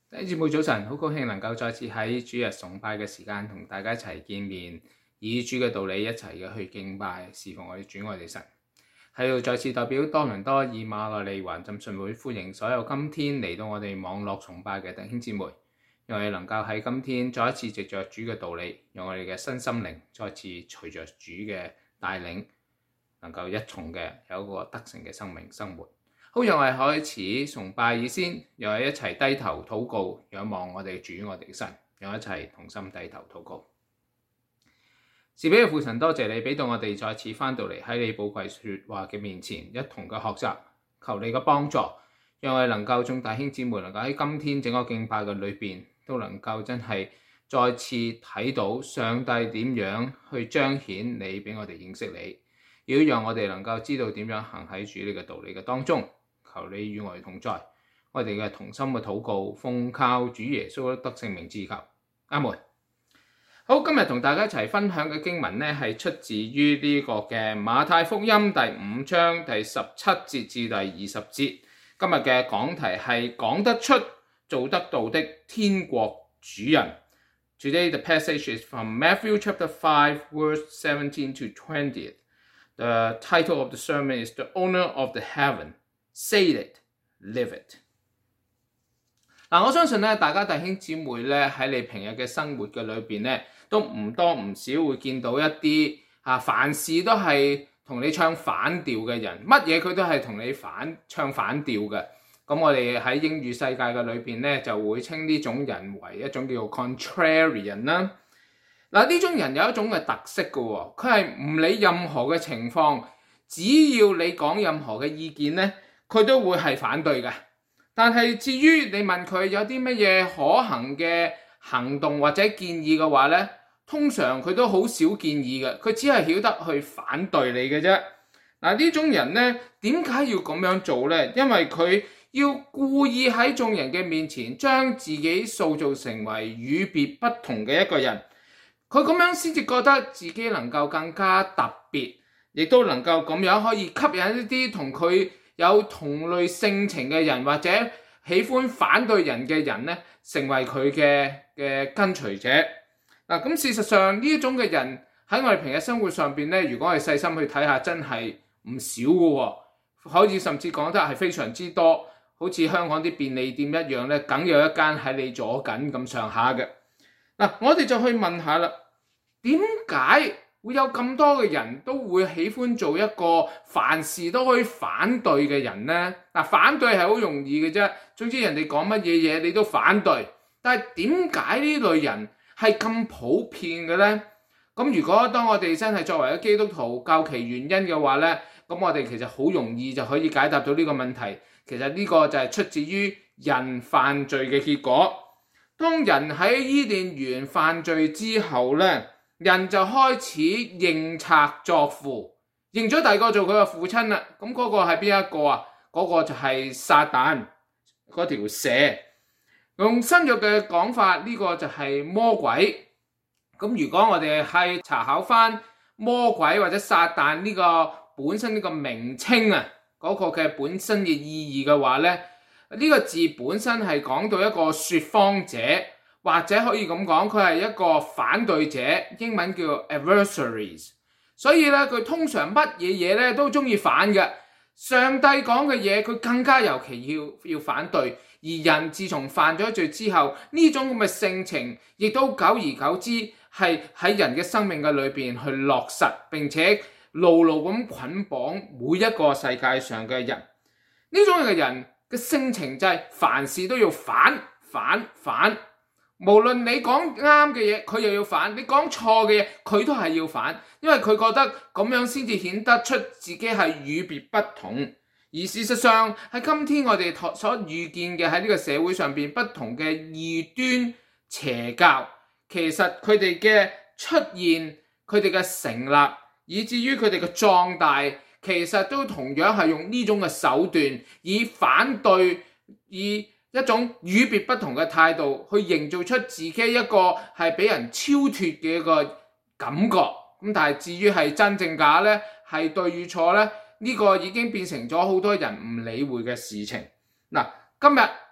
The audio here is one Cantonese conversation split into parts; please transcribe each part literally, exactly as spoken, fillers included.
弟兄姊妹早晨，好高興能夠再次喺主日崇拜嘅時間同大家一齊見面，以主嘅道理一齊嘅去敬拜侍奉我哋主我哋神。喺度再次代表多倫多以馬內利華浸信會歡迎所有今天嚟到我哋網絡崇拜嘅弟兄姊妹，讓我哋能夠喺今天再一次藉着主嘅道理，讓我哋嘅身心靈再次隨着主嘅帶領，能夠一重嘅有一個得勝嘅生命生活。好，讓我哋開始崇拜以先，讓我哋一齊低頭禱告，仰望我哋主我哋嘅神，讓我哋一齊同心低頭禱告。是俾嘅父神，多謝你俾到我哋再次翻到嚟喺你寶貴說話嘅面前，一同嘅學習，求你嘅幫助，讓我哋能夠眾弟兄姊妹能夠喺今天整個敬拜嘅裏邊，都能夠真係再次睇到上帝點樣去彰顯你俾我哋認識你，要讓我哋能夠知道點樣行喺主呢個道理嘅當中。求你與我哋同在，我哋嘅同心嘅禱告，奉靠主耶穌得勝名之求，阿門。好，今日同大家一齊分享嘅經文呢，係出自於呢個嘅馬太福音第五章第十七節至第二十節。今日嘅講題係講得出做得到的天國主人。Today the passage is from Matthew chapter five verse seventeen to twenty. The title of the sermon is The Owner of the Heaven.Say it, live it。嗱，我相信咧，大家弟兄姊妹咧喺你平日嘅生活嘅裏邊咧，都唔多唔少會見到一啲啊，凡事都係同你唱反調嘅人，乜嘢佢都係同你反唱反調嘅。咁我哋喺英語世界嘅裏邊咧，就會稱呢種人為一種叫做 contrarian 啦。嗱，呢種人有一種嘅特色嘅喎，佢係唔理任何嘅情況，只要你講任何嘅意見咧，佢都會係反對嘅。但係至於你問佢有啲乜嘢可行嘅行動或者建議嘅話咧，通常佢都好少建議嘅，佢只係曉得去反對你嘅啫。嗱，呢種人咧，點解要咁樣做咧？因為佢要故意喺眾人嘅面前將自己塑造成為與別不同嘅一個人，佢咁樣先至覺得自己能夠更加特別，亦都能夠咁樣可以吸引一啲同佢有同類性情嘅人，或者喜歡反對人嘅人咧，成為佢嘅嘅跟隨者。嗱，咁事實上呢一種嘅人喺我哋平日生活上邊咧，如果係細心去睇下，真係唔少嘅，可以甚至講得係非常之多。好似香港啲便利店一樣咧，梗有一間喺你左近咁上下嘅。嗱，我哋就去問下啦，點解會有咁多嘅人都會喜歡做一個凡事都可以反對嘅人呢？嗱，反對係好容易嘅啫，總之人哋講乜嘢嘢你都反對。但係點解呢類人係咁普遍嘅呢？咁如果當我哋真係作為一個基督徒究其原因嘅話呢，咁我哋其實好容易就可以解答到呢個問題。其實呢個就係出自於人犯罪嘅結果。當人喺伊甸園犯罪之後呢，人就開始認賊作父，認咗第二個做佢嘅父親啦。咁嗰個係邊一個啊？嗰、嗰個就係撒旦嗰條蛇。用新約嘅講法，呢、呢個就係魔鬼。咁如果我哋係查考翻魔鬼或者撒旦呢個本身呢個名稱啊，嗰、嗰個嘅本身嘅意義嘅話咧，呢、呢個字本身係講到一個說謊者。或者可以咁講，佢係一個反對者，英文叫 adversaries。所以咧，佢通常乜嘢嘢咧都中意反嘅。上帝講嘅嘢，佢更加尤其要要反對。而人自從犯咗罪之後，呢種咁嘅性情，亦都久而久之係喺人嘅生命嘅裏邊去落實，並且牢牢咁捆綁每一個世界上嘅人。呢種嘅人嘅性情就係凡事都要反反反。無論你講啱嘅嘢，佢又要反；你講錯嘅嘢，佢都係要反，因為佢覺得咁樣先至顯得出自己係與別不同。而事實上喺今天我哋所遇見嘅喺呢個社會上邊不同嘅異端邪教，其實佢哋嘅出現、佢哋嘅成立，以至於佢哋嘅壯大，其實都同樣係用呢種嘅手段，以反對，以一種與別不同嘅態度去營造出自己一個係俾人超脫嘅一個感覺。咁但係至於係真正假呢，係對與錯呢，呢個已經變成咗好多人唔理會嘅事情。嗱，今日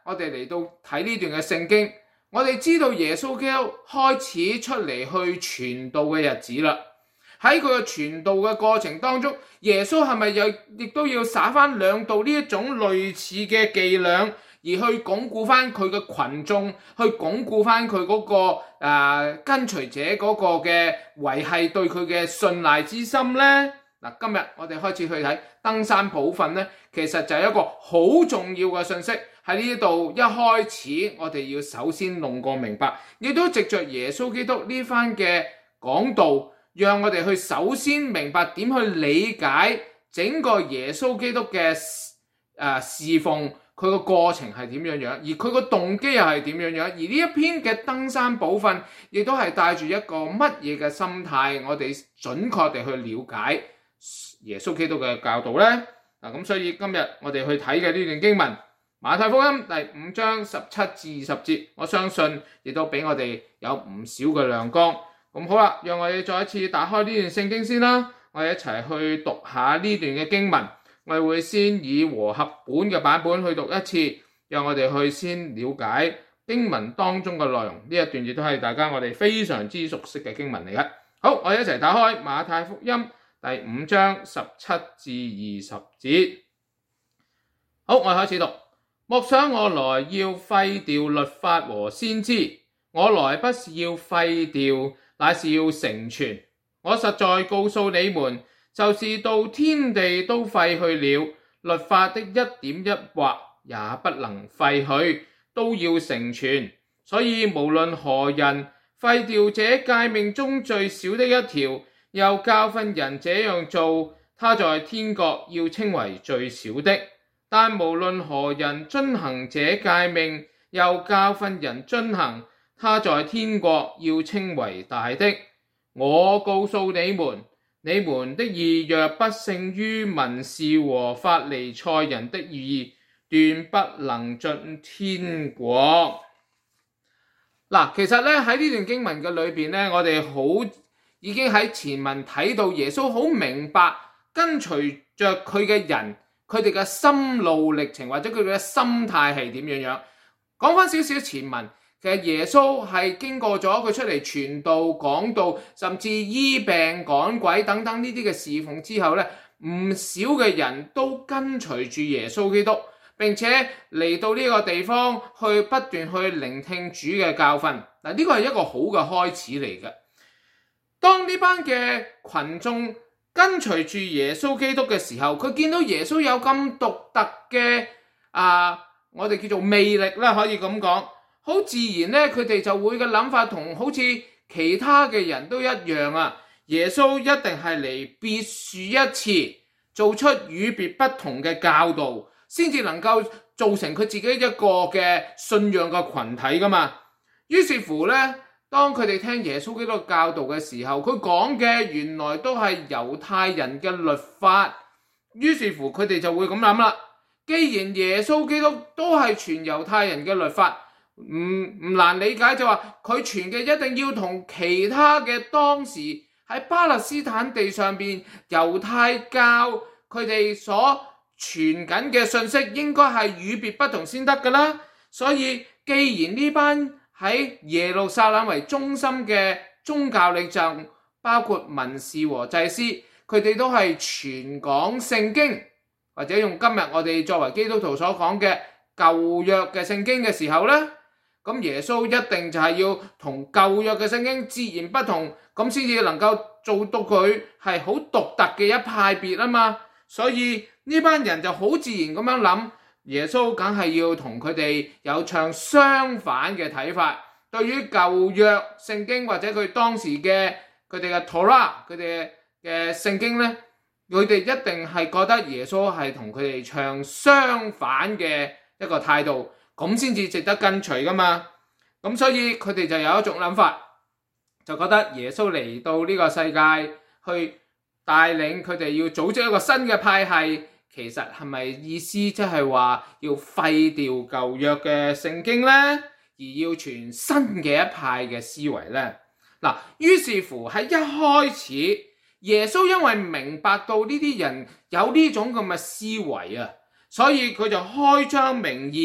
我哋嚟到睇呢段嘅聖經，我哋知道耶穌基督開始出嚟去傳道嘅日子啦。喺佢嘅傳道嘅過程當中，耶穌係咪又亦都要撒翻兩道呢一種類似嘅伎倆，而去鞏固翻佢嘅群眾，去鞏固翻佢嗰個誒、呃、跟隨者嗰個嘅維繫對佢嘅信賴之心呢？嗱，今日我哋開始去睇登山寶訓呢，其實就係一個好重要嘅信息。喺呢度一開始，我哋要首先弄個明白，亦都藉着耶穌基督呢番嘅講道，讓我哋去首先明白點去理解整個耶穌基督嘅誒侍奉，佢個過程係點樣樣，而佢個動機又係點樣樣。而呢一篇嘅登山寶訓，亦都係帶住一個乜嘢嘅心態，我哋準確地去了解耶穌基督嘅教導呢？嗱，咁所以今日我哋去睇嘅呢段經文，馬太福音第五章十七至二十節，我相信亦都俾我哋有唔少嘅亮光。咁好啦，讓我哋再一次打開呢段聖經先啦，我哋一齊去讀下呢段嘅經文。我哋會先以和合本嘅版本去讀一次，讓我哋去先了解經文當中嘅內容。呢一段亦都係大家我哋非常之熟悉嘅經文嚟嘅。好，我哋一齊打開馬太福音第五章十七至二十節。好，我哋開始讀。莫想我來要廢掉律法和先知，我來不是要廢掉，乃是要成全。我實在告訴你們，就是到天地都廢去了，律法的一點一畫也不能廢去，都要成全。所以無論何人廢掉這誡命中最小的一條，又教訓人這樣做，他在天國要稱為最小的。但無論何人遵行這誡命，又教訓人遵行，他在天國要稱為大的。我告訴你們，你們的義若不勝於文士和法利賽人的義，斷不能進天國。嗱，其實咧喺呢段經文嘅裏邊咧，我哋好已經喺前文睇到耶穌好明白跟隨着佢嘅人，佢哋嘅心路歷程或者佢哋嘅心態係點樣樣。講翻少少前文，其實耶穌係經過咗佢出嚟傳道講道，甚至醫病趕鬼等等呢啲嘅侍奉之後咧，唔少嘅人都跟隨住耶穌基督，並且嚟到呢個地方去不斷去聆聽主嘅教訓。嗱，呢個係一個好嘅開始嚟嘅。當呢班嘅群眾跟隨住耶穌基督嘅時候，佢見到耶穌有咁獨特嘅啊，我哋叫做魅力啦，可以咁講。好自然咧，佢哋就會嘅諗法同好似其他嘅人都一樣啊。耶穌一定係嚟別樹一幟，做出與別不同嘅教導，先至能夠造成佢自己一個嘅信仰嘅群體噶嘛。於是乎咧，當佢哋聽耶穌基督教導嘅時候，佢講嘅原來都係猶太人嘅律法。於是乎佢哋就會咁諗啦，既然耶穌基督都係傳猶太人嘅律法，唔唔難理解，就話佢傳嘅一定要同其他嘅當時喺巴勒斯坦地上邊猶太教佢哋所傳緊嘅信息應該係與別不同先得噶啦。所以既然呢班喺耶路撒冷為中心嘅宗教領袖，包括文士和祭司，佢哋都係傳講聖經，或者用今日我哋作為基督徒所講嘅舊約嘅聖經嘅時候呢，咁耶穌一定就係要同舊約嘅聖經截然不同，咁先至能夠做到佢係好獨特嘅一派別啊嘛。所以呢班人就好自然咁樣諗，耶穌梗係要同佢哋有唱相反嘅睇法。對於舊約聖經或者佢當時嘅佢哋嘅 Torah 佢哋嘅聖經呢，佢哋一定係覺得耶穌係同佢哋唱相反嘅一個態度，咁先至值得跟隨噶嘛。咁所以佢哋就有一種諗法，就覺得耶穌嚟到呢個世界去帶領佢哋要組織一個新嘅派系，其實係咪意思即係話要廢掉舊約嘅聖經呢，而要傳新嘅一派嘅思維呢？嗱，於是乎喺一開始，耶穌因為明白到呢啲人有呢種咁嘅思維啊，所以佢就開宗明義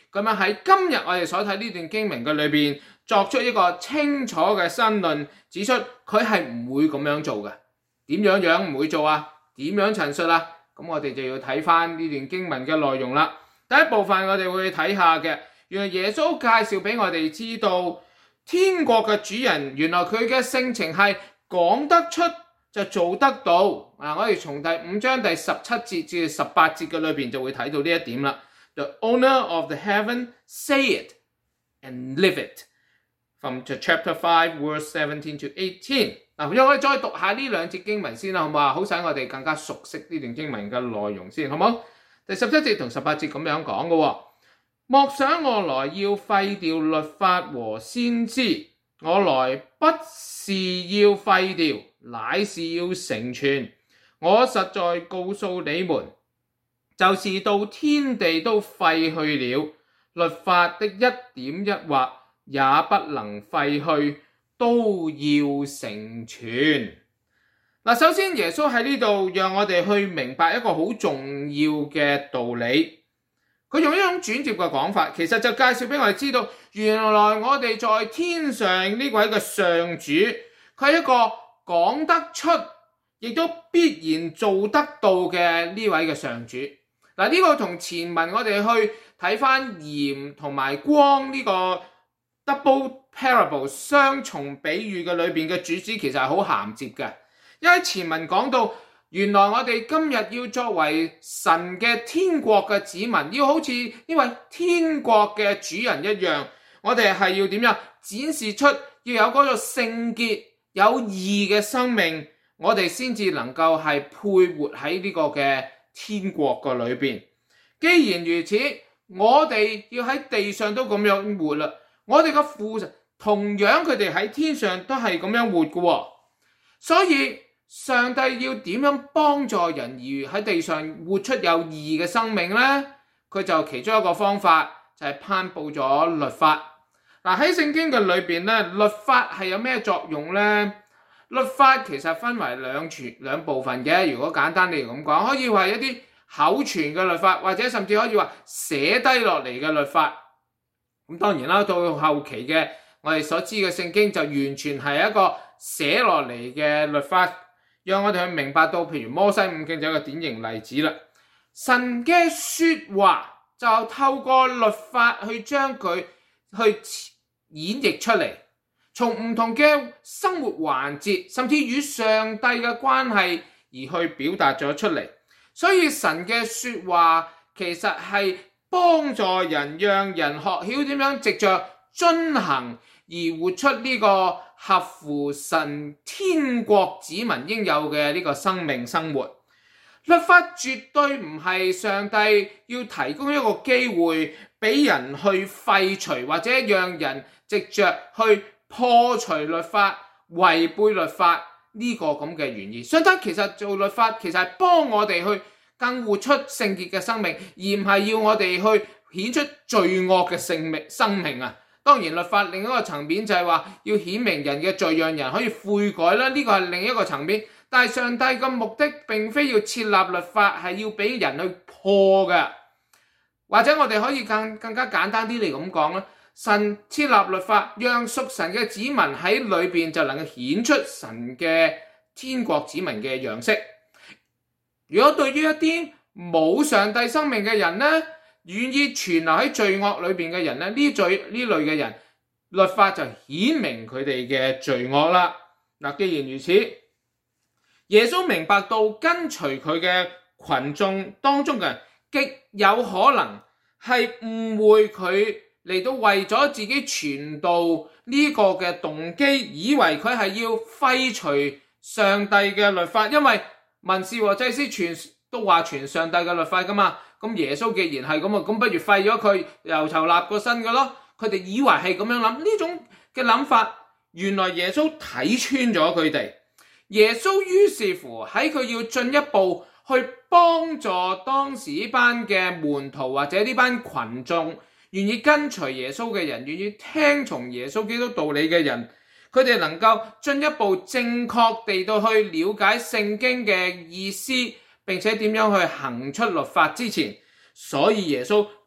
咁樣喺今日我哋所睇呢段經文嘅裏邊，作出一個清楚嘅申論，指出佢係唔會咁樣做嘅。點樣樣唔會做啊？點樣陳述啊？咁我哋就要睇翻呢段經文嘅內容啦。第一部分我哋會睇下嘅，原來耶穌介紹俾我哋知道，天國嘅主人原來佢嘅性情係講得出就做得到。啊，我哋從第五章第十七節至十八節嘅裏邊就會睇到呢一點啦。The owner of the heaven say it and live it. From chapter five, verse seventeen to eighteen。嗱，讓我哋再讀下呢兩節經文先啦，好唔好啊？好使我哋更加熟悉呢段經文嘅內容先，好唔好？第十七節同十八節咁樣講嘅，莫想我來要廢掉律法和先知，我來不是要廢掉，乃是要成全。我實在告訴你們，就是到天地都廢去了，律法的一點一畫也不能廢去，都要成全。嗱，首先耶穌喺呢度讓我哋去明白一個好重要嘅道理。佢用一種轉接嘅講法，其實就介紹俾我哋知道，原來我哋在天上呢位嘅上主，佢係一個講得出，亦都必然做得到嘅呢位嘅上主。嗱，呢個同前文我哋去睇翻鹽同埋光呢個 double parable 雙重比喻嘅裏邊嘅主旨其實係好銜接嘅，因為前文講到原來我哋今日要作為神嘅天國嘅子民，要好似呢位天國嘅主人一樣，我哋係要點樣展示出要有嗰個聖潔有義嘅生命，我哋先至能夠係配活喺呢個嘅天國嘅裏邊。既然如此，我哋要喺地上都咁樣活啦。我哋嘅父同樣佢哋喺天上都係咁樣活嘅，所以上帝要點樣幫助人而喺地上活出有義嘅生命呢？佢就其中一個方法就係頒布咗律法。嗱，喺聖經嘅裏邊咧，律法係有咩作用呢？律法其實分為兩全兩部分嘅。如果簡單地咁講，可以話一啲口傳嘅律法，或者甚至可以話寫低落嚟嘅律法。咁當然啦，到後期嘅我哋所知嘅聖經就完全係一個寫落嚟嘅律法，讓我哋去明白到，譬如摩西五經就係一個典型例子啦。神嘅說話就透過律法去將佢去演繹出嚟，從唔同嘅生活環節，甚至與上帝嘅關係而去表達咗出嚟。所以神嘅說話其實係幫助人，讓人學曉點樣藉着遵行而活出呢個合乎神天國子民應有嘅呢個生命生活。律法絕對唔係上帝要提供一個機會俾人去廢除，或者讓人藉着去破除律法、違背律法呢個咁嘅原意。上帝其實做律法其實係幫我哋去更活出聖潔嘅生命，而唔係要我哋去顯出罪惡嘅生命生命啊。當然律法另一個層面就係話要顯明人嘅罪，讓人可以悔改啦，呢個係另一個層面。但係上帝嘅目的並非要設立律法係要俾人去破嘅，或者我哋可以更更加簡單啲嚟咁講啦，神設立律法讓屬神嘅子民喺裏邊就能夠顯出神嘅天國子民嘅樣式。如果對於一啲冇上帝生命嘅人呢，願意存留喺罪惡裏邊嘅人呢，呢罪呢類嘅人，律法就顯明佢哋嘅罪惡啦。嗱，既然如此，耶穌明白到跟隨佢嘅群眾當中嘅人極有可能係誤會佢嚟到為咗自己傳道呢個嘅動機，以為佢係要廢除上帝嘅律法，因為文士和祭司全都話傳上帝嘅律法噶嘛。咁耶穌既然係咁啊，咁不如廢咗佢，由頭立個新嘅咯。佢哋以為係咁樣諗，呢種嘅諗法，原來耶穌睇穿咗佢哋。耶穌於是乎喺佢要進一步去幫助當時呢班嘅門徒或者呢班群眾願意跟隨耶穌嘅人，願意聽從耶穌基督道理嘅人，佢哋能夠進一步正確地到去了解聖經嘅意思，並且點樣去行出律法之前，所以耶穌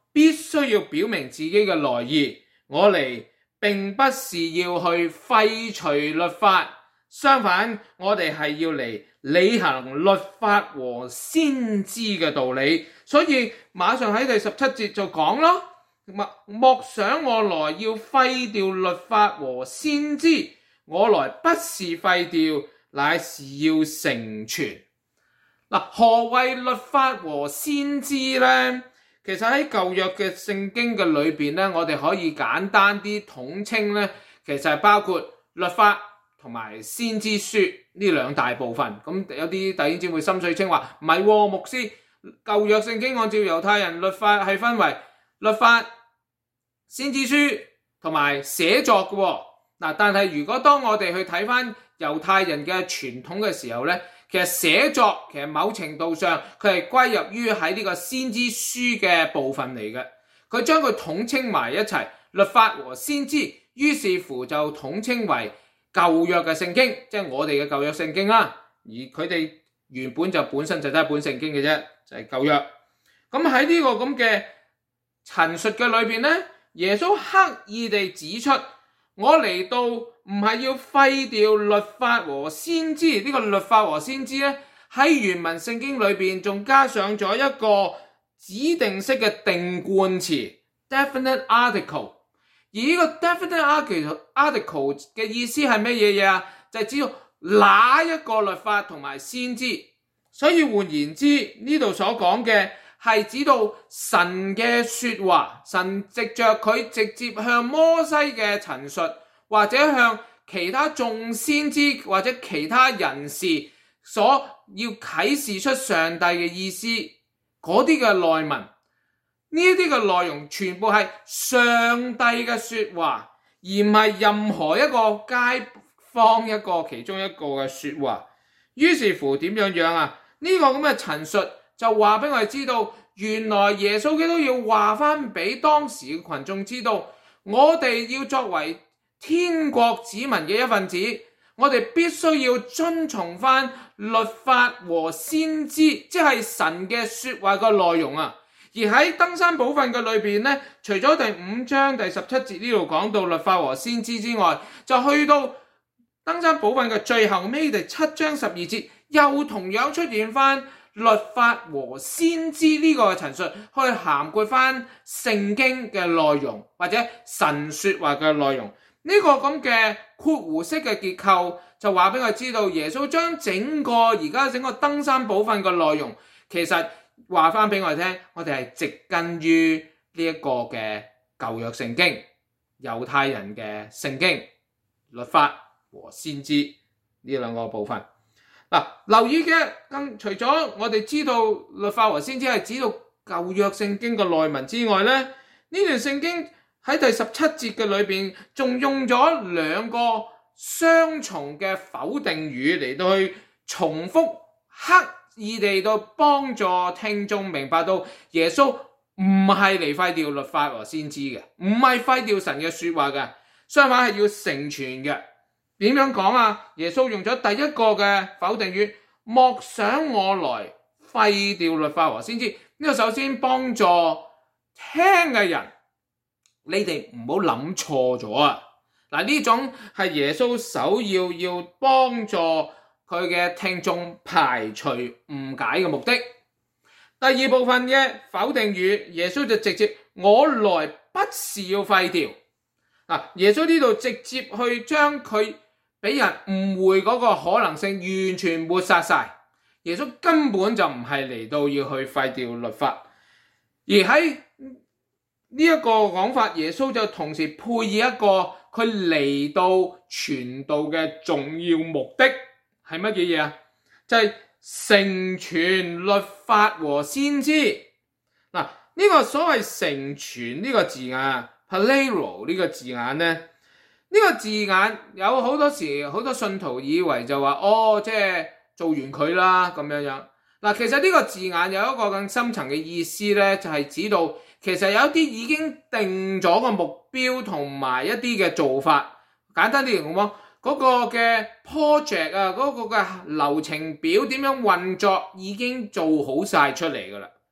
必須要表明自己嘅來意。我嚟並不是要去廢除律法，相反，我哋係要嚟履行律法和先知嘅道理。所以馬上喺第十七節就講咯，莫想我來要廢掉律法和先知，我來不是廢掉，乃是要成全。嗱，何謂律法和先知呢？其實喺舊約嘅聖經嘅裏邊咧，我哋可以簡單啲統稱咧，其實係包括律法同埋先知書呢兩大部分。咁有啲弟兄姊妹心水清話唔係喎，牧師，舊約聖經按照猶太人律法係分為律法、先知書同埋寫作嘅喎。嗱，但係如果當我哋去睇翻猶太人嘅傳統嘅時候咧，其實寫作其實某程度上佢係歸入於喺呢個先知書嘅部分嚟嘅，佢將佢統稱埋一齊，律法和先知，於是乎就統稱為舊約嘅聖經，即係我哋嘅舊約聖經啦。而佢哋原本就本身就得一本聖經嘅啫，就係舊約。咁喺呢個咁嘅陳述嘅裏邊咧，耶穌刻意地指出，我嚟到唔係要廢掉律法和先知，呢、這個律法和先知咧喺原文聖經裏邊仲加上咗一個指定式嘅定冠詞 definite article， 而呢個 definite article 嘅意思係咩嘢嘢啊？就係指到哪一個律法同埋先知，所以換言之呢度所講嘅係指到神嘅說話，神藉着佢直接向摩西嘅陳述，或者向其他眾先知或者其他人士所要啟示出上帝嘅意思嗰啲嘅內文，呢啲嘅內容全部係上帝嘅說話，而唔係任何一個街坊一個其中一個嘅說話。於是乎點樣樣啊？呢、這個咁嘅陳述就話俾我哋知道，原來耶穌基督要話翻俾當時嘅群眾知道，我哋要作為天國子民嘅一份子，我哋必須要遵從翻律法和先知，即係神嘅說話嘅內容啊。而喺登山寶訓嘅裏邊咧，除咗第五章第十七節呢度講到律法和先知之外，就去到登山寶訓嘅最後尾第七章十二節，又同樣出現翻律法和先知呢個陳述，去涵蓋翻聖經嘅內容或者神說話嘅內容。呢、這個咁嘅括弧式嘅結構就話俾我知道，耶穌將整個而家整個登山寶訓嘅內容，其實話翻俾我哋聽，我哋係植根於呢一個嘅舊約聖經，猶太人嘅聖經，律法和先知呢兩個部分。嗱，留意嘅更除咗我哋知道律法和先知係指到舊約聖經嘅內文之外咧，呢段聖經喺第十七節嘅裏邊，仲用咗兩個雙重嘅否定語嚟到去重複，刻意地到幫助聽眾明白到耶穌唔係嚟廢掉律法和先知嘅，唔係廢掉神嘅說話嘅，相反係要成全嘅。點樣講啊？耶穌用咗第一個嘅否定語，莫想我來廢掉律法和先知。呢個首先幫助聽嘅人，你哋唔好諗錯咗啊！嗱，呢種係耶穌首要要幫助佢嘅聽眾排除誤解嘅目的。第二部分嘅否定語，耶穌就直接我來不是要廢掉。嗱，耶穌呢度直接去將佢俾人誤會嗰個可能性完全抹殺晒。耶穌根本就唔係嚟到要去廢掉律法，而喺呢一個講法，耶穌就同時配以一個佢嚟到傳道嘅重要目的係乜嘢嘢啊？就係、是、成全律法和先知。嗱，呢個所謂成全呢個字眼 ，palero 呢個字眼咧，呢、這個字眼有好多時好多信徒以為就話哦，即係做完佢啦咁樣樣。嗱，其實呢個字眼有一個更深層嘅意思咧，就係、是、指到其實有一啲已經定咗個目標同埋一啲嘅做法。簡單啲嚟講，嗰個嘅 project 啊，嗰個嘅流程表點樣運作已經做好晒出嚟噶啦。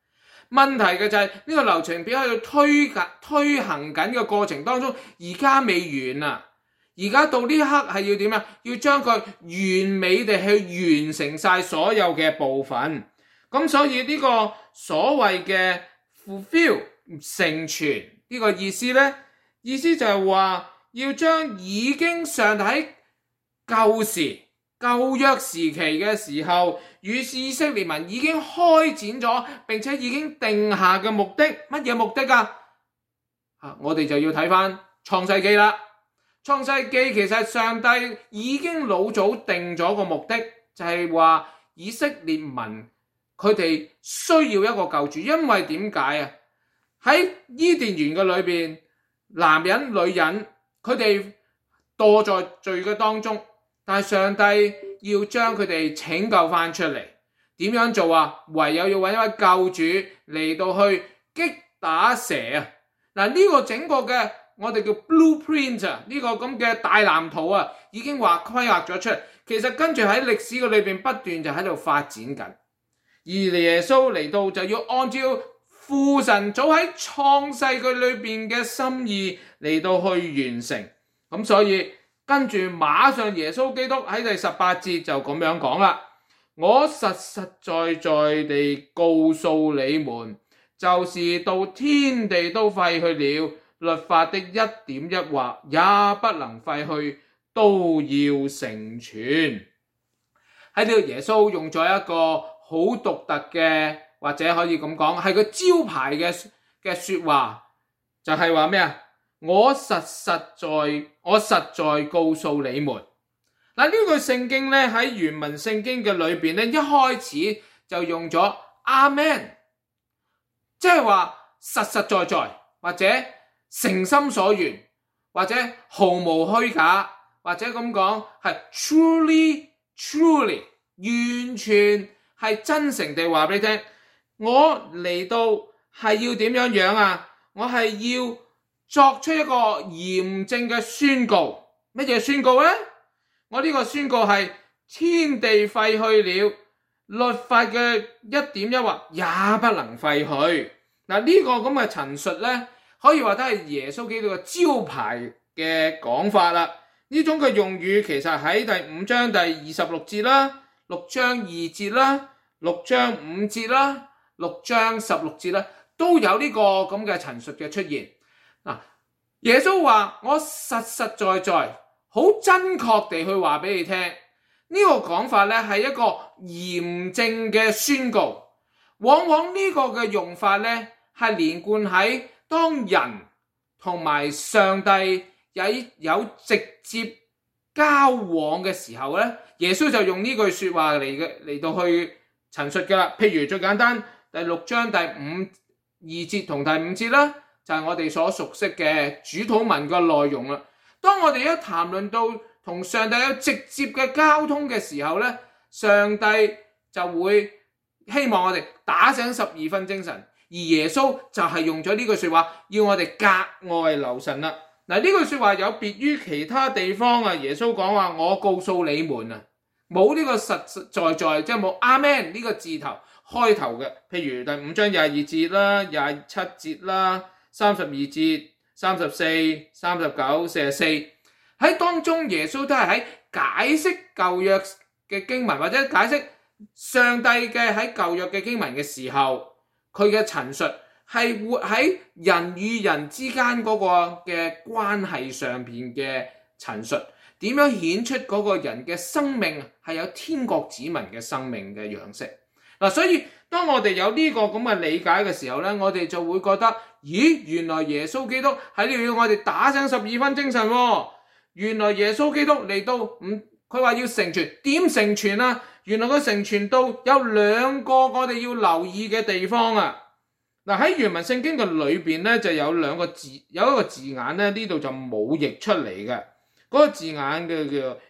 問題嘅就係呢個流程表喺度推緊推行緊嘅過程當中，而家未完啊！而家到呢一刻係要點啊？要將佢完美地去完成晒所有嘅部分。咁所以呢個所謂嘅 fulfill 成全呢個意思呢，意思就係話要將已經上帝喺舊時舊約時期嘅時候與以色列民已經開展咗並且已經定下嘅目的，乜嘢目的啊？啊，我哋就要睇翻創世記啦。創世記其實上帝已經老早定咗個目的，就係話以色列民佢哋需要一個救主，因為點解啊？喺伊甸園嘅裏邊，男人女人佢哋墮在罪嘅當中，但係上帝要將佢哋拯救翻出嚟，點樣做啊？唯有要揾一位救主嚟到去擊打蛇啊！嗱，呢個整個嘅我哋叫 blueprint 啊，呢個咁嘅大藍圖啊，已經話規劃咗出嚟。其實跟住喺歷史嘅裏邊不斷就喺度發展緊，而耶穌嚟到就要按照父神早喺創世紀裏邊嘅心意嚟到去完成。咁所以跟住馬上耶穌基督喺第十八節就咁樣講啦：我實實在在地告訴你們，就是到天地都廢去了，律法的一點一畫也不能廢去，都要成全。喺呢度耶穌用咗一個好獨特嘅，或者可以咁講係個招牌嘅嘅說話，就係話咩啊？我實實在我實在告訴你們。嗱，呢句聖經咧喺原文聖經嘅裏邊咧，一開始就用咗阿們，即係話實實在在，或者誠心所願，或者毫無虛假，或者咁講係 truly truly 完全係真誠地話俾你聽，我嚟到係要點樣樣啊？我係要作出一個嚴正嘅宣告。乜嘢宣告呢？我呢個宣告係天地廢去了，律法嘅一點一畫也不能廢去。嗱，呢個咁嘅陳述呢，可以話都係耶穌基督嘅招牌嘅講法啦。呢種嘅用語其實喺第五章第二十六節啦、六章二節啦、六章五節啦、六章十六節啦，都有呢個咁嘅陳述嘅出現。嗱，耶穌話我實實在在好真確地去話俾你聽，呢個講法咧係一個嚴正嘅宣告。往往呢個嘅用法咧係連貫喺當人同埋上帝有有直接交往嘅時候咧，耶穌就用呢句說話嚟嘅嚟到去陳述噶啦。譬如最簡單，第六章第五二節同第五節啦，就係我哋所熟悉嘅主禱文嘅內容啦。當我哋一談論到同上帝有直接嘅交通嘅時候咧，上帝就會希望我哋打醒十二分精神，而耶穌就係用咗呢句說話，要我哋格外留神啦。嗱，呢句說話有別於其他地方啊，耶穌講話我告訴你們啊，冇呢個實實在在，即係冇阿們呢個字頭開頭嘅。譬如第五章廿二節啦、廿七節啦、三十二節、三十四、三十九、四十四，喺當中耶穌都係喺解釋舊約嘅經文，或者解釋上帝嘅喺舊約嘅經文嘅時候，佢嘅陳述係活喺人與人之間嗰個嘅關係上邊嘅陳述，點樣顯出嗰個人嘅生命係有天國子民嘅生命嘅樣式。嗱，所以當我哋有呢個咁嘅理解嘅時候咧，我哋就會覺得，咦，原來耶穌基督喺度要我哋打醒十二分精神喎。原來耶穌基督嚟到，唔，佢話要成全，點成全啊？原來佢成全到有兩個我哋要留意嘅地方啊。嗱，喺原文聖經嘅裏邊咧，就有兩個字，有一個字眼咧，呢度就冇譯出嚟嘅。嗰、那個字眼嘅叫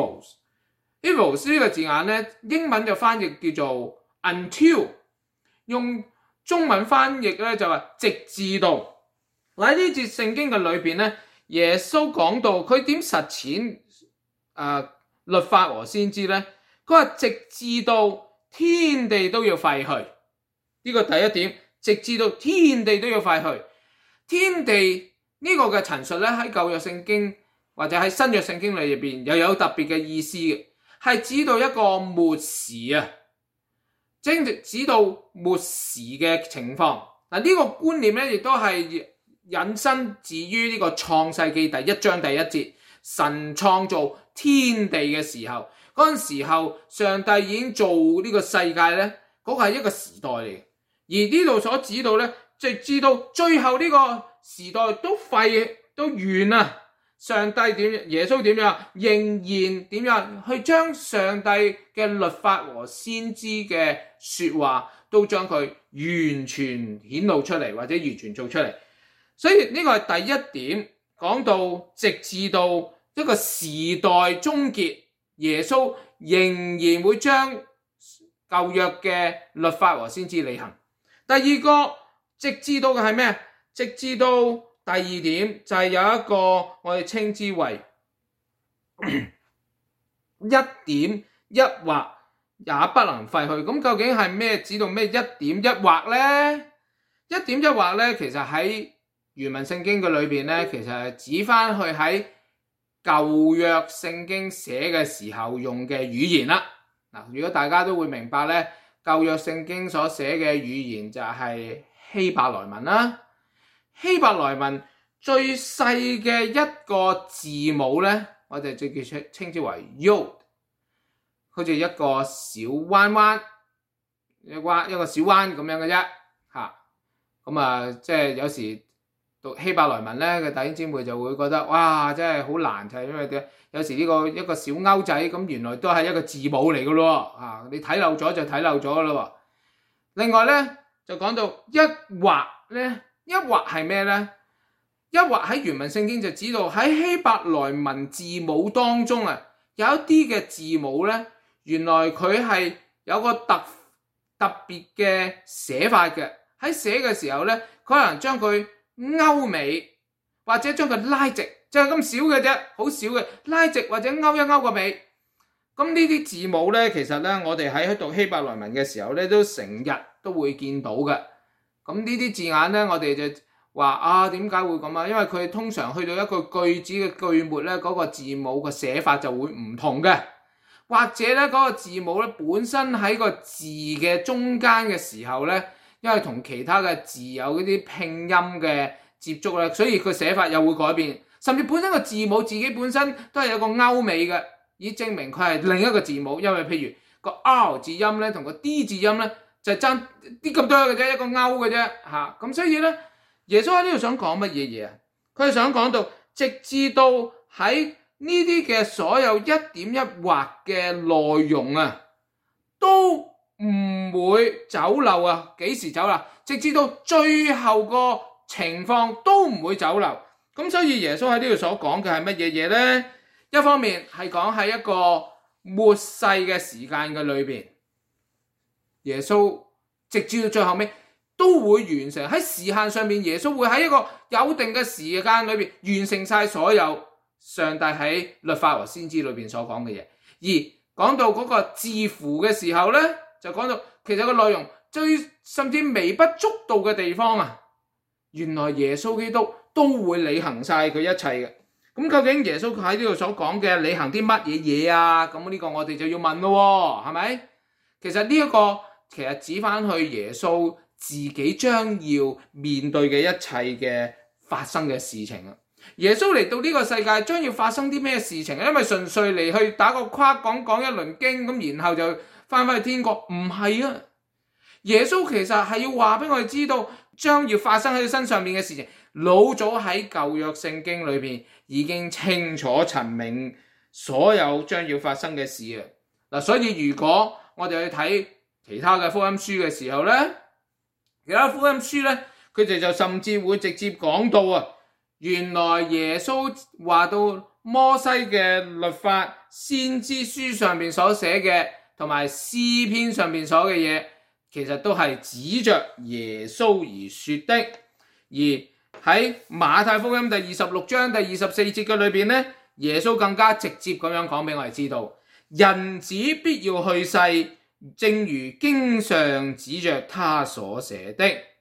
heros，heros 呢個字眼咧，英文就翻譯叫做 until， 用中文翻譯咧就話直至到。喺呢節聖經嘅裏邊咧，耶穌講到佢點實踐誒、呃、律法和先知咧，佢話直至到天地都要廢去，呢、這個第一點。 直至到天地都要廢去。天地呢個嘅陳述咧，喺舊約聖經或者喺新約聖經裏邊又有特別嘅意思嘅，係指到一個末時啊，即係指到末時嘅情況。嗱，呢個觀念咧，亦都係引申自於呢個創世記第一章第一節，神創造天地嘅時候，嗰陣時候上帝已經做呢個世界咧，嗰個係一個時代嚟嘅。而呢度所指到咧，直至到最後呢個時代都廢都完啦，上帝點耶穌點樣仍然點樣去將上帝嘅律法和先知嘅說話都將佢完全顯露出嚟，或者完全做出嚟。所以呢個係第一點，講到直至到一個時代終結，耶穌仍然會將舊約嘅律法和先知履行。第二個直至到嘅係咩？直至到第二點就係有一個我哋稱之為一點一劃也不能廢去。咁究竟係咩？指到咩一點一劃呢？一點一劃呢，其實喺原文聖經嘅裏邊呢，其實係指翻去喺舊約聖經寫嘅時候用嘅語言啦。嗱，如果大家都會明白呢，舊約聖經所寫嘅語言就係希伯來文啦。希伯來文最細嘅一個字母咧，我哋就叫稱之為 Yod， 好似一個小彎彎，一彎一個小彎咁樣嘅啫嚇。咁啊，即係有時讀希伯來文咧嘅弟兄姊妹就會覺得哇，真係好難，就係因為點？有時呢個一個小勾仔咁，原來都係一個字母嚟嘅咯嚇，你睇漏咗就睇漏咗嘅咯。另外咧就講到一劃咧，一劃係咩咧？一劃喺原文聖經就指到喺希伯來文字母當中啊，有一啲嘅字母咧，原來佢係有個特特別嘅寫法嘅。喺寫嘅時候咧，佢可能將佢勾尾，或者將佢拉直，就係咁少嘅啫，好少嘅拉直或者勾一勾個尾。咁呢啲字母咧，其實咧我哋喺讀希伯來文嘅時候咧，都成日都會見到嘅。咁呢啲字眼咧，我哋就話啊，點解會咁啊？因為佢通常去到一個句子嘅句末咧，嗰個字母嘅寫法就會唔同嘅，或者咧嗰個字母咧本身喺個字嘅中間嘅時候咧，因為同其他嘅字有嗰啲拼音嘅接觸咧，所以佢寫法又會改變，甚至本身個字母自己本身都係有個勾尾嘅，以證明佢係另一個字母。因為譬如個 R 字音咧同個 D 字音咧就爭啲咁多嘅啫，一個勾嘅啫嚇。咁所以咧，耶穌喺呢度想講乜嘢嘢啊？佢係想講到，直至到喺呢啲嘅所有一點一劃嘅內容啊，都唔會走漏啊！幾時走漏？直至到最後個情況都唔會走漏。咁所以耶穌喺呢度所講嘅係乜嘢嘢咧？一方面係講喺一個末世嘅時間嘅裏邊，耶穌直至到最後尾都會完成，喺時限上面，耶穌會喺一個有定嘅時間裏邊完成晒所有上帝喺律法和先知裏邊所講嘅嘢。而講到嗰個至乎嘅時候咧，就講到其實個內容最甚至微不足道嘅地方啊，原來耶穌基督都會履行晒佢一切嘅。咁究竟耶穌佢喺呢度所講嘅履行啲乜嘢嘢啊？咁呢個我哋就要問咯，係咪？其實呢一個其實指翻去耶穌自己將要面對嘅一切嘅發生嘅事情啊！耶穌嚟到呢個世界將要發生啲咩事情？因為純粹嚟去打個跨講講一輪經咁，然後就翻返去天國，唔係啊！耶穌其實係要話俾我哋知道，將要發生喺佢身上面嘅事情，老早喺舊約聖經裏邊已經清楚陳明所有將要發生嘅事啊！嗱，所以如果我哋去睇其他嘅福音書嘅時候咧，其他福音書咧，佢哋就甚至會直接講到啊，原來耶穌話到摩西嘅律法、先知書上邊所寫嘅，同埋詩篇上邊所嘅嘢，其實都係指着耶穌而說的。而喺馬太福音第二十六章第二十四節嘅裏邊咧，耶穌更加直接咁樣講俾我哋知道，人子必要去世，正如經上指着他所寫的。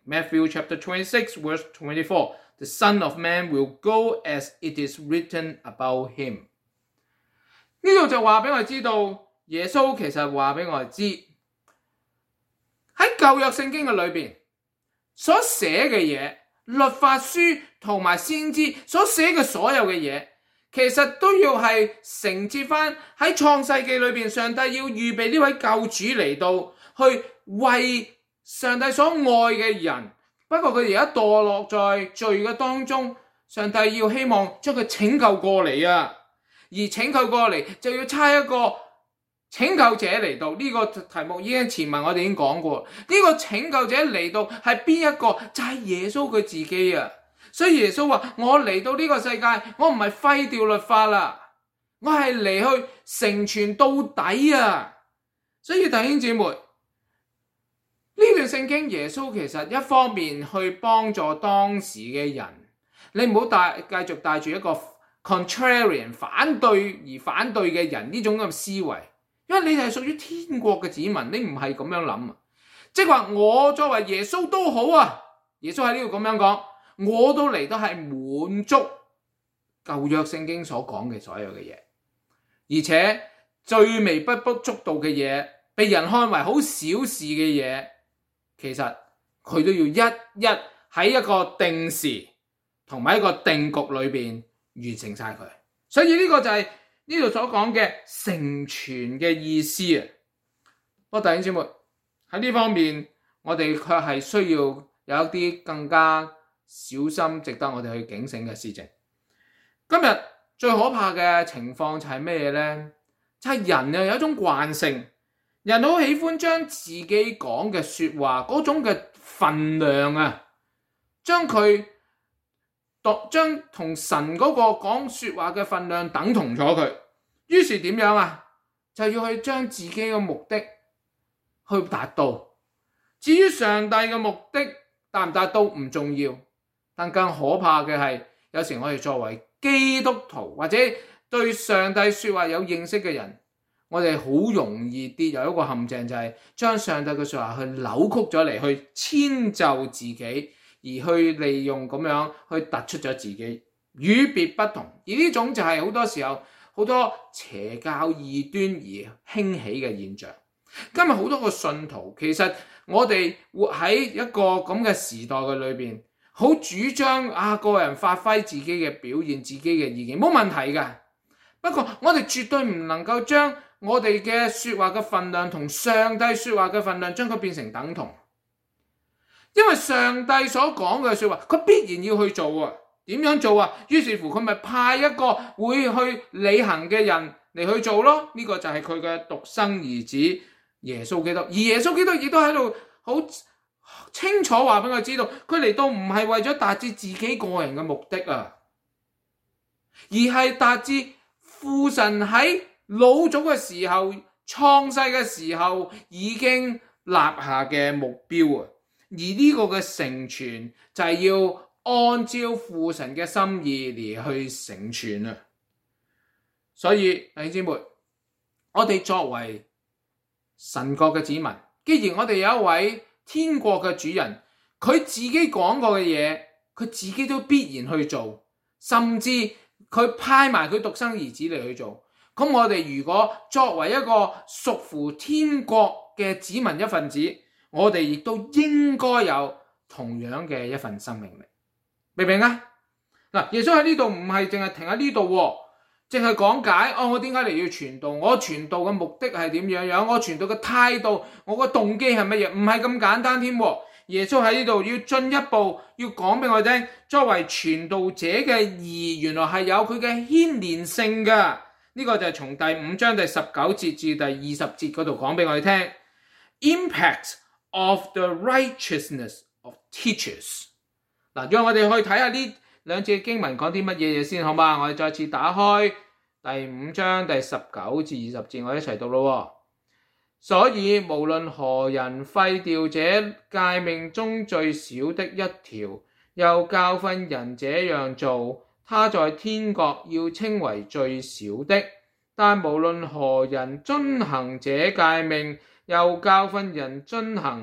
Matthew chapter twenty-six verse twenty-four. The Son of Man will go as it is written about him. 呢度就話俾我哋知道，耶穌其實話俾我哋知，喺舊約聖經嘅裏邊所寫嘅嘢，律法書同埋先知所寫嘅所有嘅嘢，其實都要係承接翻喺創世記裏邊，上帝要預備呢位救主嚟到去為上帝所愛嘅人。不過佢而家墮落在罪嘅當中，上帝要希望將佢拯救過嚟啊！而拯救過嚟就要差一個拯救者嚟到。呢個題目已經前文我哋已經講過，呢個拯救者嚟到係邊一個？就係耶穌佢自己啊！所以耶穌話：我嚟到呢個世界，我唔係廢掉律法啦，我係嚟去成全到底啊！所以弟兄姊妹，呢段聖經耶穌其實一方面去幫助當時嘅人，你唔好帶繼續帶住一個 contrarian 反對而反對嘅人呢種咁嘅思維，因為你係屬於天國嘅子民，你唔係咁樣諗啊！即係話我作為耶穌都好啊，耶穌喺呢度咁樣講，我都嚟到係滿足舊約聖經所講嘅所有嘅嘢，而且最微不足道嘅嘢，被人看為好小事嘅嘢，其實佢都要一一喺一個定時同埋一個定局裏邊完成晒佢。所以呢個就係呢度所講嘅成全嘅意思啊！不過弟兄姊妹，喺呢方面，我哋卻係需要有一啲更加小心值得我哋去警醒嘅事情。今日最可怕嘅情況就係咩嘢呢？就係人啊有一種慣性，人好喜歡將自己講嘅說話嗰種嘅分量啊，將佢將同神嗰個講說話嘅分量等同咗佢，於是點樣啊？就要去將自己嘅目的去達到。至於上帝嘅目的達唔達到唔重要，但更可怕嘅係，有時我哋作為基督徒或者對上帝說話有認識嘅人，我哋好容易跌入一個陷阱，就係將上帝嘅說話去扭曲咗嚟，去遷就自己，而去利用咁樣去突出咗自己，與別不同。而呢種就係好多時候好多邪教異端而興起嘅現象。今日好多個信徒，其實我哋活喺一個咁嘅時代嘅裏邊，好主張啊個人發揮自己嘅表現，自己嘅意見冇問題㗎。不過我哋絕對唔能夠將我哋嘅說話嘅分量同上帝說話嘅分量將佢變成等同，因為上帝所講嘅說話，佢必然要去做啊。點樣做啊？於是乎佢咪派一個會去履行嘅人嚟去做咯。呢個就係佢嘅獨生兒子耶穌基督，而耶穌基督亦都喺度好清楚話俾我知道，佢嚟到唔係為咗達至自己個人嘅目的啊，而係達至父神喺老早嘅時候創世嘅時候已經立下嘅目標啊。而呢個嘅成全就係要按照父神嘅心意嚟去成全啊。所以弟兄姊妹，我哋作為神國嘅子民，既然我哋有一位天國嘅主人，佢自己講過嘅嘢，佢自己都必然去做，甚至佢派埋佢獨生兒子嚟去做。咁我哋如果作為一個屬乎天國嘅子民一份子，我哋亦都應該有同樣嘅一份生命力，明唔明啊？嗱，耶穌喺呢度唔係淨係停喺呢度，淨係講解哦，我點解嚟要傳道？我傳道嘅目的係點樣樣？我傳道嘅態度，我個動機係乜嘢？唔係咁簡單添。耶穌喺呢度要進一步要講俾我哋聽，作為傳道者嘅義，原來係有佢嘅牽連性噶。呢個就係從第五章第十九節至第二十節嗰度講俾我哋聽。Impact of the righteousness of teachers。嗱，讓我哋去睇下呢兩節經文講啲乜嘢嘢先，好嘛？我哋再次打開第五章第十九至二十節，我哋一齊讀咯。所以無論何人廢掉這誡命中最小的一條，又教訓人這樣做，他在天國要稱為最小的。但無論何人遵行這誡命，又教訓人遵行，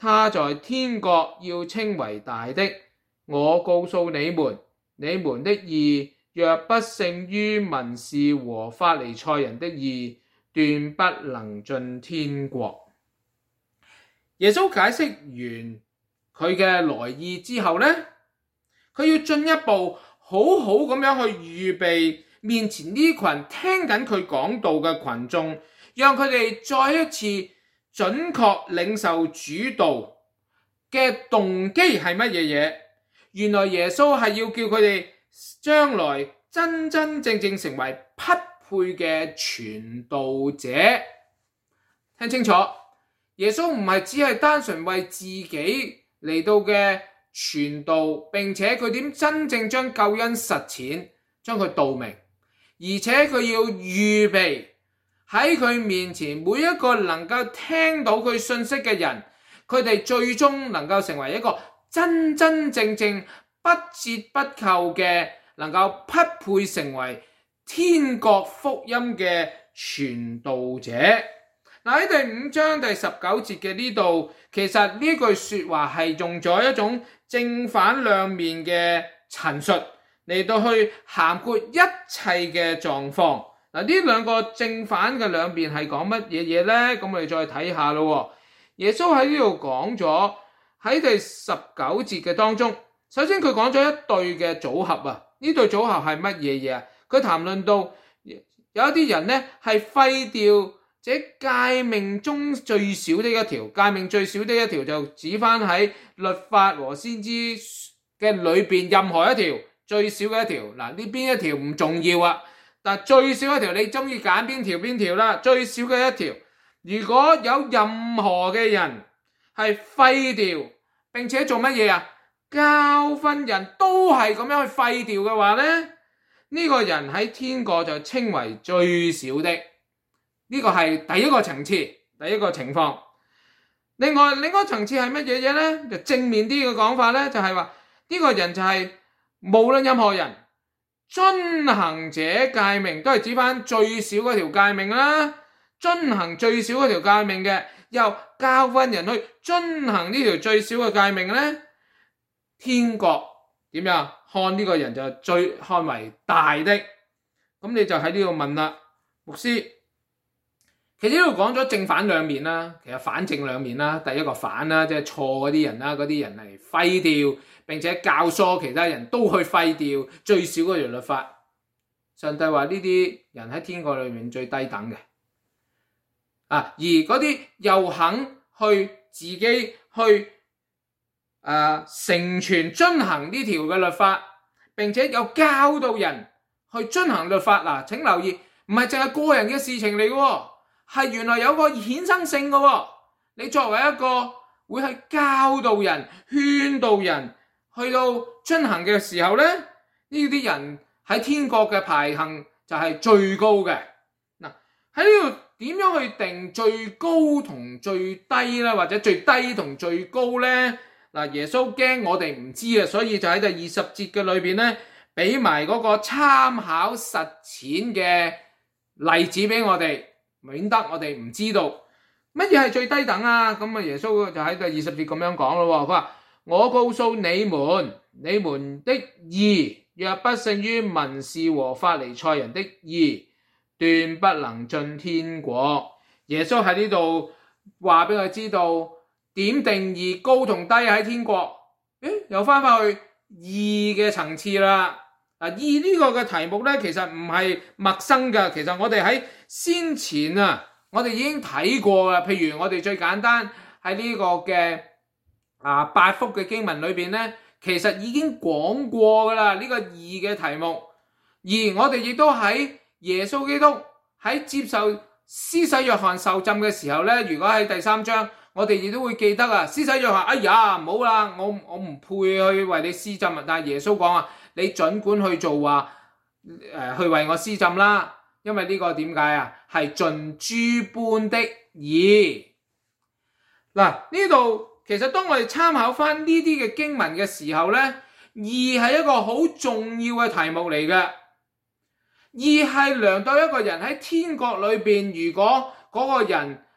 他在天國要稱為大的。我告訴你們，你們的義若不勝於文士和法利賽人的義，斷不能進天國。耶穌解釋完佢嘅來意之後呢，佢要進一步好好咁樣去預備面前呢群聽緊佢講道嘅群眾，讓佢哋再一次準確領受主道嘅動機係乜嘢嘢。原來耶穌係要叫佢哋將來真真正正成為匹配嘅傳道者。聽清楚，耶穌唔係只係單純為自己嚟到嘅傳道，並且佢點真正將救恩實踐，將佢道明，而且佢要預備喺佢面前每一個能夠聽到佢信息嘅人，佢哋最終能夠成為一個真真正正不折不扣嘅，能夠匹配成為天國福音嘅傳道者。嗱，喺第五章第十九節嘅呢度，其實呢句說話係用咗一種正反兩面嘅陳述嚟到去涵括一切嘅狀況。嗱，呢兩個正反嘅兩邊係講乜嘢嘢呢？咁我哋再睇下咯。耶穌喺呢度講咗喺第十九節嘅當中，首先佢講咗一對嘅組合啊。呢對組合係乜嘢嘢啊？佢談論到有一啲人呢係廢掉這誡命中最少的一條，誡命最少的一條就指翻喺律法和先知嘅裏邊任何一條最少嘅一條。嗱，呢邊一條唔重要啊，但最少一條你中意揀邊條邊條啦。最少嘅一條，如果有任何嘅人係廢掉，並且做乜嘢啊？教訓人都係咁樣去廢掉嘅話呢，呢個人喺天國就稱為最少的。呢個係第一個層次，第一個情況。另外，另一個層次係乜嘢嘢呢？就正面啲嘅講法呢，就係話呢個人就係無論任何人遵行這誡命，都係指翻最少嗰條誡命啦。遵行最少嗰條誡命嘅，又教訓人去遵行呢條最少嘅誡命呢，天國點樣看呢個人就最看為大的。咁你就喺呢度問啦，牧師。其實呢度講咗正反兩面啦，其實反正兩面啦。第一個反啦，即係錯嗰啲人啦，嗰啲人嚟廢掉，並且教唆其他人都去廢掉最少嗰條律法。上帝話呢啲人喺天國裏面最低等嘅，啊，而嗰啲又肯去自己去啊成全遵行呢條嘅律法，並且有教導人去遵行律法。嗱、啊，請留意，唔係淨係個人嘅事情嚟嘅。係原來有個衍生性嘅、哦，你作為一個會係教導人、勸導人去到遵行嘅時候咧，呢啲人喺天國嘅排行就係最高嘅。嗱，喺呢度點樣去定最高同最低咧，或者最低同最高咧？嗱，耶穌驚我哋唔知啊，所以就喺第二十節嘅裏邊咧，俾埋嗰個參考實踐嘅例子俾我哋。免得我哋唔知道乜嘢係最低等啊！咁啊，耶穌就喺第二十節咁樣講咯。佢話：我告訴你們，你們的義若不勝於文士和法利賽人的義，斷不能進天國。耶穌喺呢度話俾佢知道點定義高同低喺天國。誒，又翻返去義嘅層次啦。嗱，義呢個嘅題目咧，其實唔係陌生噶。其實我哋喺先前啊，我哋已經睇過啦。譬如我哋最簡單喺呢個嘅啊八福嘅經文裏邊咧，其實已經講過噶啦呢個義嘅題目。而我哋亦都喺耶穌基督喺接受施洗約翰受浸嘅時候咧，如果喺第三章，我哋亦都會記得啊。施洗約翰，哎呀，唔好啦，我我唔配去為你施浸啊。但係耶穌講啊，你盡管去做話，誒、呃、去為我施浸啦，因為呢個點解啊？係盡諸般的義。嗱，呢度其實當我哋參考翻呢啲嘅經文嘅時候咧，義係一個好重要嘅題目嚟嘅。義係量度一個人喺天國裏邊，如果嗰個人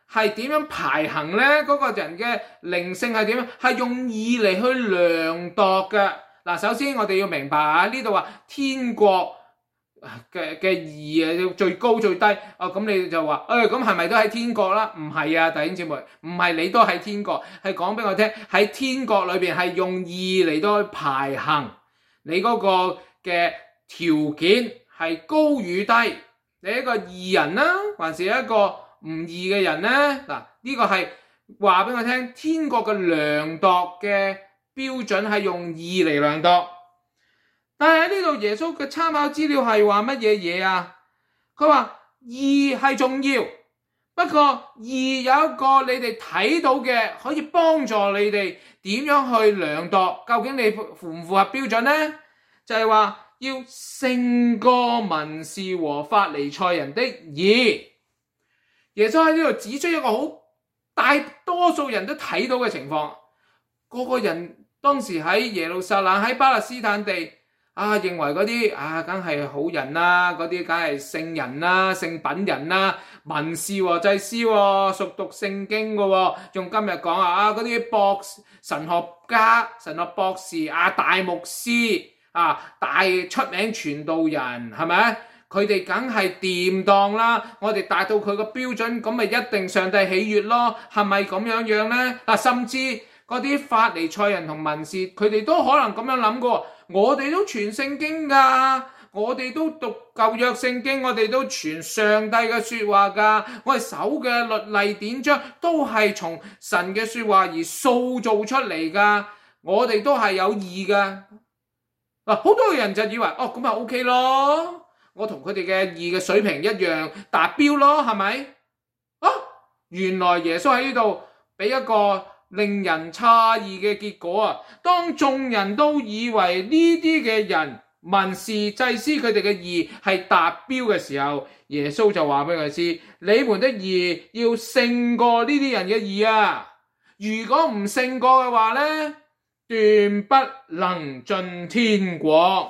係點樣排行呢？嗰、那個人嘅靈性係點樣？係用義嚟去量度嘅。嗱，首先我哋要明白啊，呢度話天國嘅嘅義啊，最高最低。哦，咁你就話，誒，咁係咪都喺天國啦？唔係啊，弟兄姊妹，唔係你都喺天國，係講俾我聽，喺天國裏邊係用義嚟到去排行你嗰個嘅條件係高與低，你一個義人啦，還是一個唔義嘅人呢？嗱，呢個係話俾我聽，天國嘅量度嘅標準係用義嚟量度。但係喺呢度耶穌嘅參考資料係話乜嘢嘢啊？佢話義係重要，不過義有一個你哋睇到嘅，可以幫助你哋點樣去量度，究竟你符唔符合標準呢？就係話要勝過文士和法利賽人的義。耶穌喺呢度指出一個好大多數人都睇到嘅情況，個個人當時喺耶路撒冷，喺巴勒斯坦地啊，認為嗰啲啊梗係好人啦，嗰啲梗係聖人啦、聖品人啦、文士和祭司喎，熟讀聖經嘅喎，用今日講啊，嗰啲博神學家、神學博士啊、大牧師啊、大出名傳道人，係咪？佢哋梗係掂當啦，我哋達到佢個標準，咁咪一定上帝喜悅咯，係咪咁樣樣呢？嗱，甚至嗰啲法利賽人同文士，佢哋都可能咁樣諗過，我哋都傳聖經噶，我哋都讀舊約聖經，我哋都傳上帝嘅說話噶，我哋守嘅律例典章都係從神嘅說話而塑造出嚟噶，我哋都係有義噶。嗱，好多人就以為哦，咁咪 OK 咯。我同佢哋嘅義嘅水平一樣達標咯，係咪？啊，原來耶穌喺呢度俾一個令人詫異嘅結果啊！當眾人都以為呢啲嘅人文士祭司佢哋嘅義係達標嘅時候，耶穌就話俾佢知：你們的義要勝過呢啲人嘅義啊！如果唔勝過嘅話呢，斷不能進天國。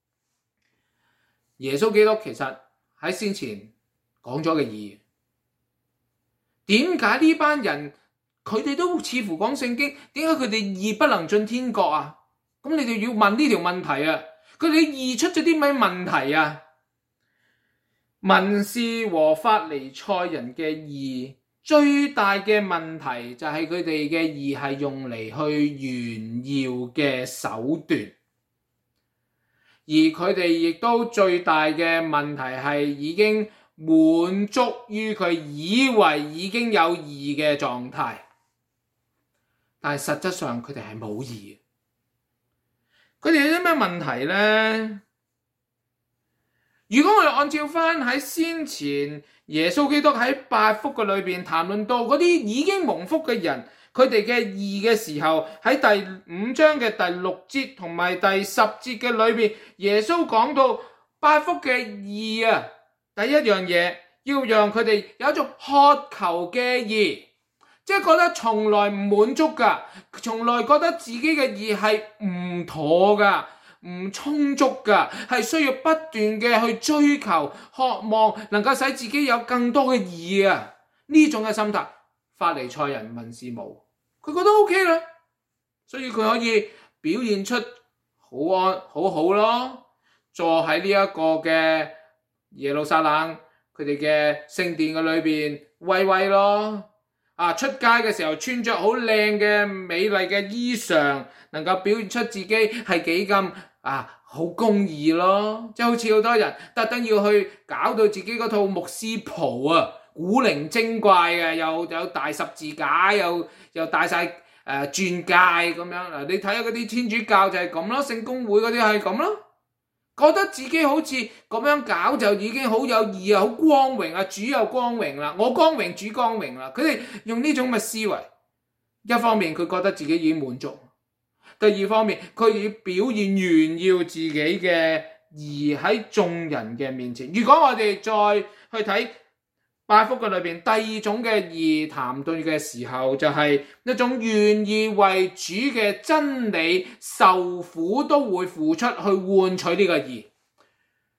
耶穌基督其實喺先前講咗嘅義，點解呢班人佢哋都似乎講聖經，點解佢哋義不能進天國啊？咁你哋要問呢條問題啊！佢哋義出咗啲咩問題啊？文士和法利賽人嘅義最大嘅問題就係佢哋嘅義係用嚟去炫耀嘅手段。而佢哋亦都最大嘅問題係已經滿足於佢以為已經有義嘅狀態，但係實質上佢哋係冇義。佢哋有啲咩問題呢？如果我哋按照翻喺先前耶穌基督喺八福嘅裏邊談論到嗰啲已經蒙福嘅人，佢哋嘅義嘅時候，喺第五章嘅第六節同埋第十節嘅裏邊，耶穌講到八福嘅義啊，第一樣嘢要讓佢哋有一種渴求嘅義，即係覺得從來唔滿足噶，從來覺得自己嘅義係唔妥噶，唔充足噶，係需要不斷嘅去追求，渴望能夠使自己有更多嘅義啊，呢種嘅心態，法利賽人文士冇。佢覺得 OK 啦，所以佢可以表現出好安好好咯，坐喺呢一個嘅耶路撒冷佢哋嘅聖殿嘅裏邊威威咯，啊出街嘅時候穿着好靚嘅美麗嘅衣裳，能夠表現出自己係幾咁啊好公義咯，即係好似好多人特登要去搞到自己嗰套牧師袍啊，古靈精怪嘅，又有大十字架，又又戴晒誒鑽戒咁樣。嗱，你睇下嗰啲天主教就係咁咯，聖公會嗰啲係咁咯，覺得自己好似咁樣搞就已經好有義啊，好光榮啊，主有光榮啦，我光榮主光榮啦。佢哋用呢種嘅思維，一方面佢覺得自己已經滿足，第二方面佢要表現炫耀自己嘅義喺眾人嘅面前。如果我哋再去睇八福嘅裏邊，第二種嘅義談對嘅時候，就係一種願意為主嘅真理受苦都會付出去換取呢個義，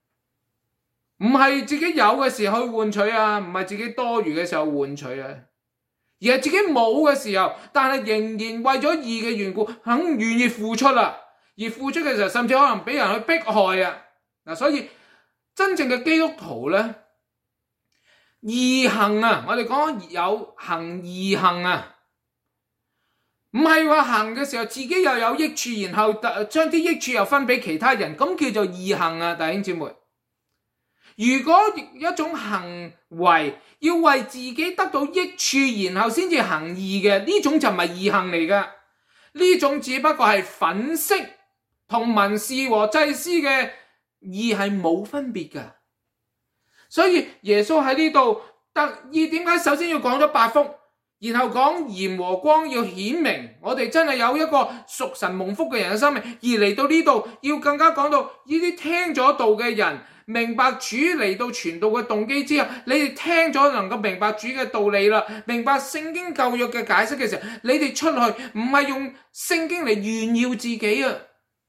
唔係自己有嘅時候去換取啊，唔係自己多餘嘅時候換取啊。 而係自己冇嘅時候，但係仍然為咗義嘅緣故，肯願意付出啦。而付出嘅時候，甚至可能俾人去迫害啊！嗱，所以真正嘅基督徒咧，義行啊，我哋講有行義行啊，唔係話行嘅時候自己又有益處，然後將啲益處又分俾其他人，咁叫做義行啊，弟兄姊妹。如果一種行為要為自己得到益處，然後先至行義嘅，呢種就唔係義行嚟噶，呢種只不過係粉飾。同文士和祭司嘅義係冇分別㗎，所以耶穌喺呢度特意點解首先要講咗八福，然後講鹽和光要顯明我哋真係有一個屬神蒙福嘅人嘅生命，而嚟到呢度要更加講到呢啲聽咗道嘅人明白主嚟到傳道嘅動機之後，你哋聽咗能夠明白主嘅道理啦，明白聖經舊約嘅解釋嘅時候，你哋出去唔係用聖經嚟炫耀自己啊！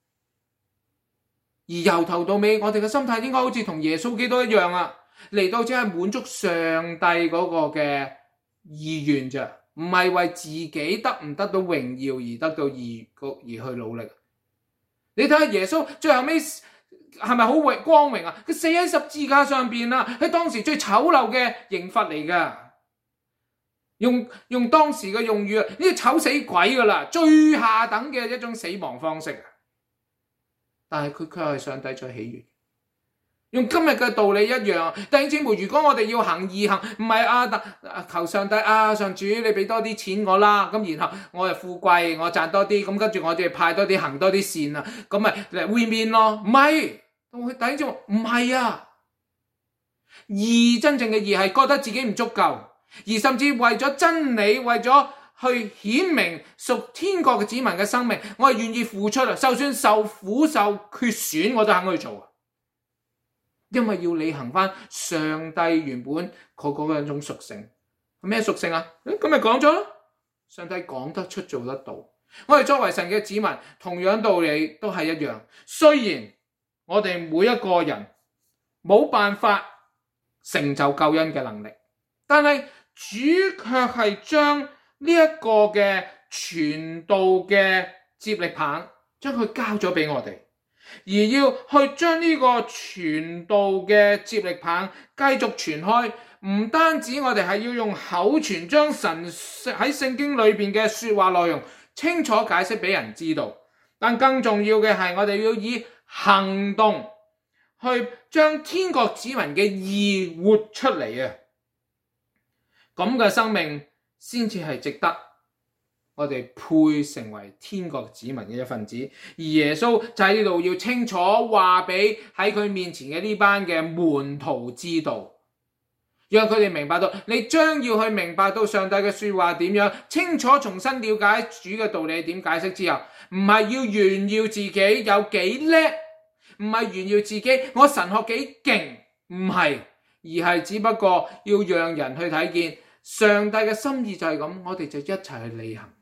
而由頭到尾，我哋嘅心態應該好似同耶穌基督一樣啊，嚟到只係滿足上帝嗰個嘅意願啫，唔係為自己得唔得到榮耀而得到義而去努力。你睇下耶穌最後尾係咪好榮光榮啊？佢死喺十字架上邊啊，喺當時最醜陋嘅刑罰嚟噶，用用當時嘅用語啊，呢啲醜死鬼噶啦，最下等嘅一種死亡方式。但係佢卻係上帝最喜悅，用今日嘅道理一樣。弟兄姊妹，如果我哋要行義行，唔係啊，求上帝啊，上主你俾多啲錢我啦，咁然後我就富貴，我賺多啲，咁跟住我哋派多啲，行多啲善啊，咁咪嚟會面咯？唔係，弟兄姊妹，唔係啊，義真正嘅義係覺得自己唔足夠，而甚至為咗真理，為咗去顯明屬天國嘅子民嘅生命，我係願意付出啊！就算受苦受缺損，我都肯去做啊！因為要履行翻上帝原本嗰嗰一種屬性，係咩屬性啊？咁咪講咗咯，上帝講得出做得到。我哋作為神嘅子民，同樣道理都係一樣。雖然我哋每一個人冇辦法成就救恩嘅能力，但係主卻係將呢一個嘅傳道嘅接力棒，將佢交咗俾我哋，而要去將呢個傳道嘅接力棒繼續傳開。唔單止我哋係要用口傳，將神喺聖經裏邊嘅說話內容清楚解釋俾人知道，但更重要嘅係我哋要以行動去將天國子民嘅義活出嚟啊！咁嘅生命先至係值得我哋配成為天國子民嘅一份子，而耶穌就喺呢度要清楚話俾喺佢面前嘅呢班嘅門徒知道，讓佢哋明白到，你將要去明白到上帝嘅說話點樣，清楚重新了解主嘅道理點解釋之後，唔係要炫耀自己有幾叻，唔係炫耀自己我神學幾勁，唔係，而係只不過要讓人去睇見上帝嘅心意就係咁，我哋就一齊去履行。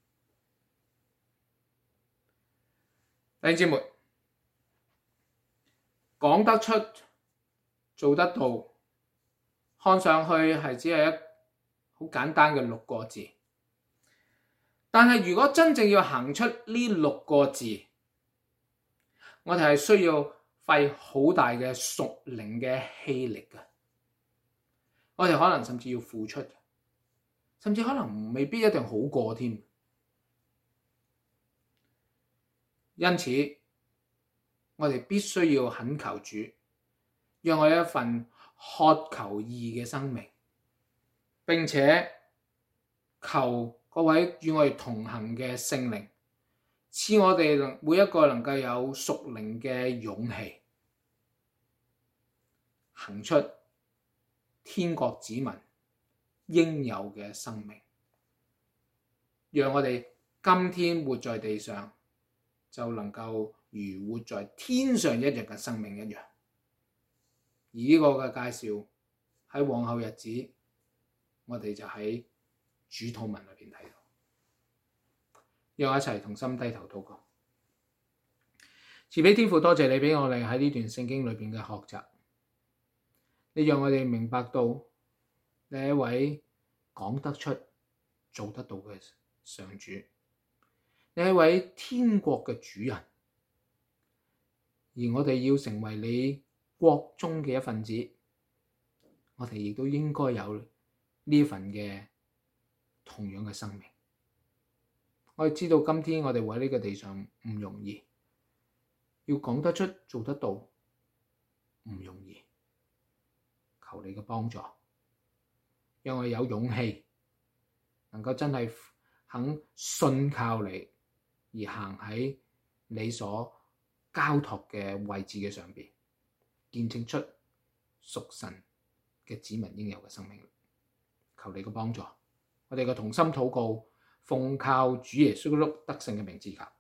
弟兄姊妹，講得出做得到，看上去係只係一好簡單嘅六個字，但係如果真正要行出呢六個字，我哋係需要費好大嘅屬靈嘅氣力嘅，我哋可能甚至要付出，甚至可能未必一定好過添。因此，我哋必須要懇求主，讓我有一份渴求義嘅生命，並且求各位與我哋同行嘅聖靈，賜我哋每一個能夠有屬靈嘅勇氣，行出天國子民應有嘅生命，讓我哋今天活在地上，就能夠如活在天上一樣嘅生命一樣。而呢個嘅介紹喺往後日子，我哋就喺主禱文裏邊睇到。讓我一齊同心低頭禱告。慈悲天父，多謝你俾我哋喺呢段聖經裏邊嘅學習。你讓我哋明白到你係一位講得出做得到嘅上主，你係位天國嘅主人，而我哋要成為你國中嘅一份子，我哋亦都應該有呢份嘅同樣嘅生命。我哋知道今天我哋喺呢個地上唔容易，要講得出做得到唔容易，求你嘅幫助，讓我有勇氣能夠真係肯信靠你，而行喺你所交託嘅位置嘅上邊，見證出屬神嘅子民應有嘅生命。求你嘅幫助，我哋嘅同心禱告，奉靠主耶穌基督得勝嘅名字求。